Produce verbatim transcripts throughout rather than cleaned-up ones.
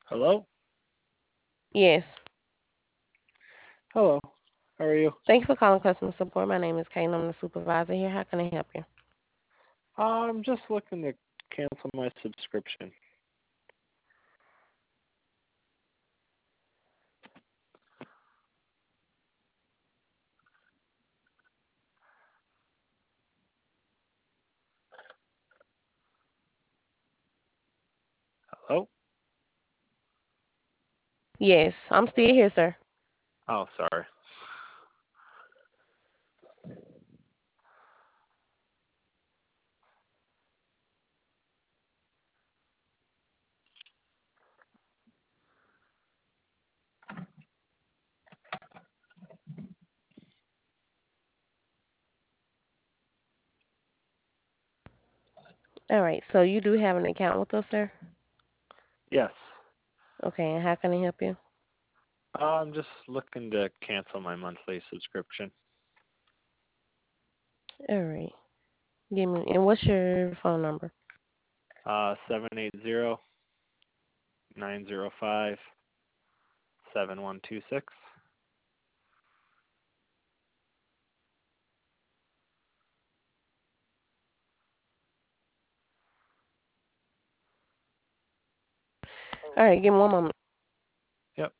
Hello? Yes. Hello. How are you? Thank you for calling customer support. My name is Kayla. I'm the supervisor here. How can I help you? I'm just looking to cancel my subscription. Hello? Yes, I'm still here, sir. Oh, sorry. All right. So you do have an account with us, sir? Yes. Okay. And how can I help you? I'm just looking to cancel my monthly subscription. All right. Give me. And what's your phone number? Uh, seven eight zero nine zero five seven one two six. All right. Give me one moment. Yep.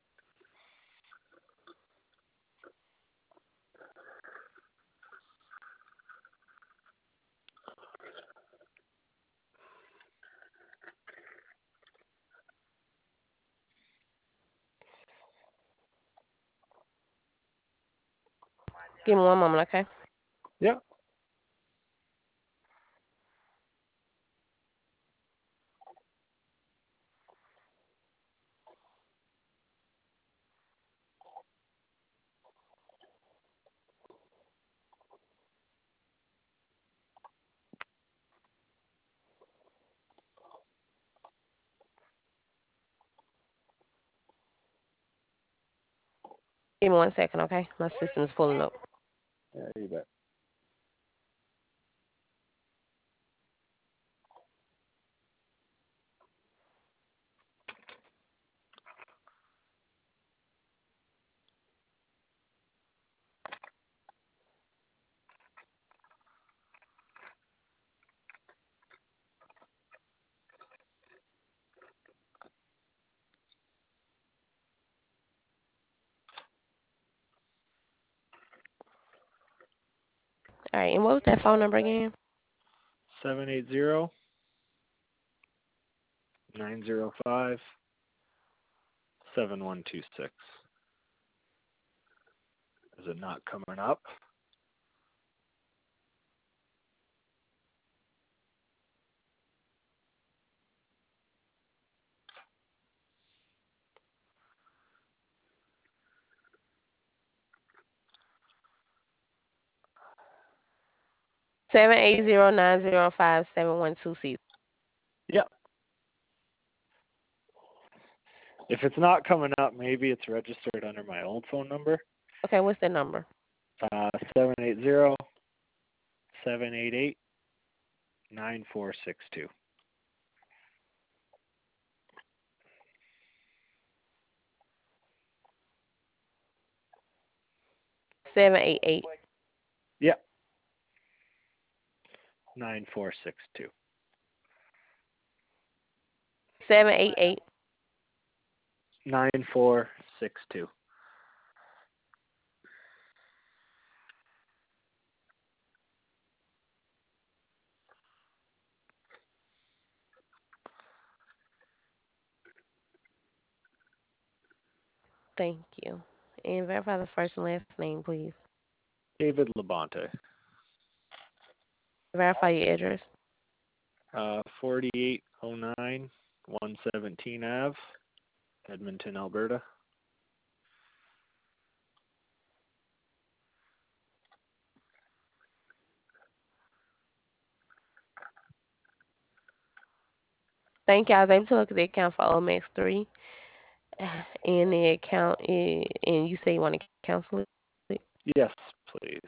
Give me one moment, okay? Yep. Give me one second, okay? My system's pulling up. Yeah, you bet. All right. And what was that phone number again? seven eight zero nine zero five seven one two six. Is it not coming up? Seven eight zero nine zero five seven one two six. Yep. If it's not coming up, maybe it's registered under my old phone number. Okay. What's that number? Uh, seven eight zero seven eight eight nine four six two. Seven eight eight. Yep. Nine four six two. Seven eight eight. Nine four six two. Thank you. And verify the first and last name, please. David Labonte. Verify your address. Uh, forty-eight oh nine one seventeen Ave, Edmonton, Alberta. Thank you. I was able to look at the account for O M X three. And the account is, and you say you want to cancel it? Yes, please.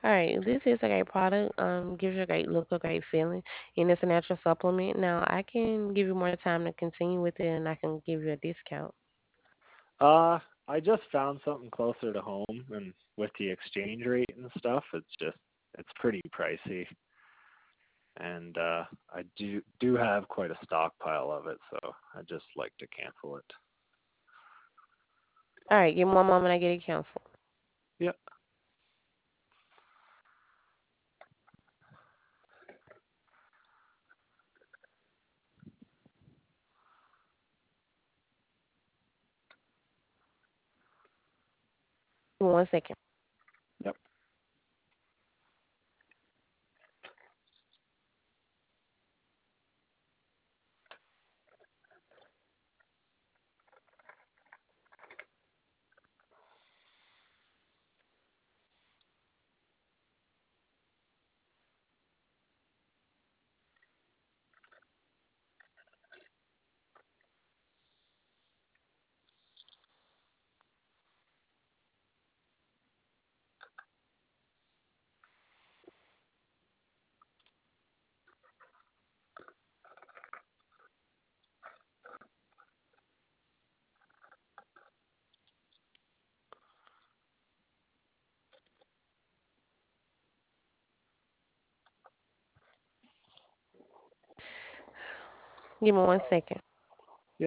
All right, this is a great product. Um, gives you a great look, a great feeling, and it's a natural supplement. Now, I can give you more time to continue with it, and I can give you a discount. Uh, I just found something closer to home, and with the exchange rate and stuff, it's just it's pretty pricey. And uh, I do do have quite a stockpile of it, so I just like to cancel it. All right, give me one moment. I get it canceled. Yep. Give me one second. Yep. Give me one second. Yep.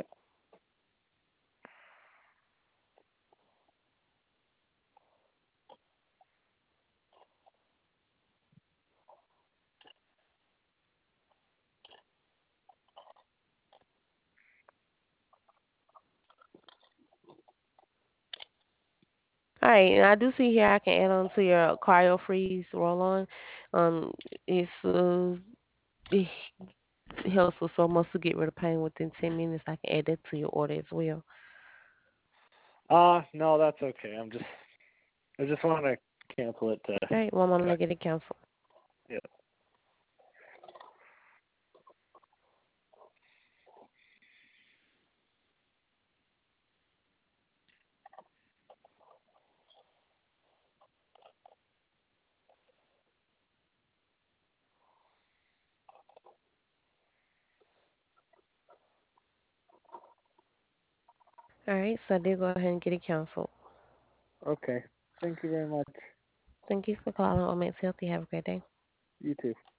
All right, and I do see here I can add on to your cryo freeze roll on. Um, it's uh, it helps with so much to get rid of pain within ten minutes. I can add that to your order as well. Uh, no, that's okay. I'm just I just want to cancel it to. All right, one moment. I Cut. get it canceled. Yep. All right, so I did go ahead and get it canceled. Okay. Thank you very much. Thank you for calling Omex Healthy. Have a great day. You too.